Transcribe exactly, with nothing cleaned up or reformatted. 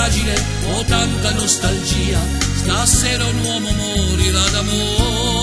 fragile o tanta nostalgia, stasera un uomo morirà d'amore.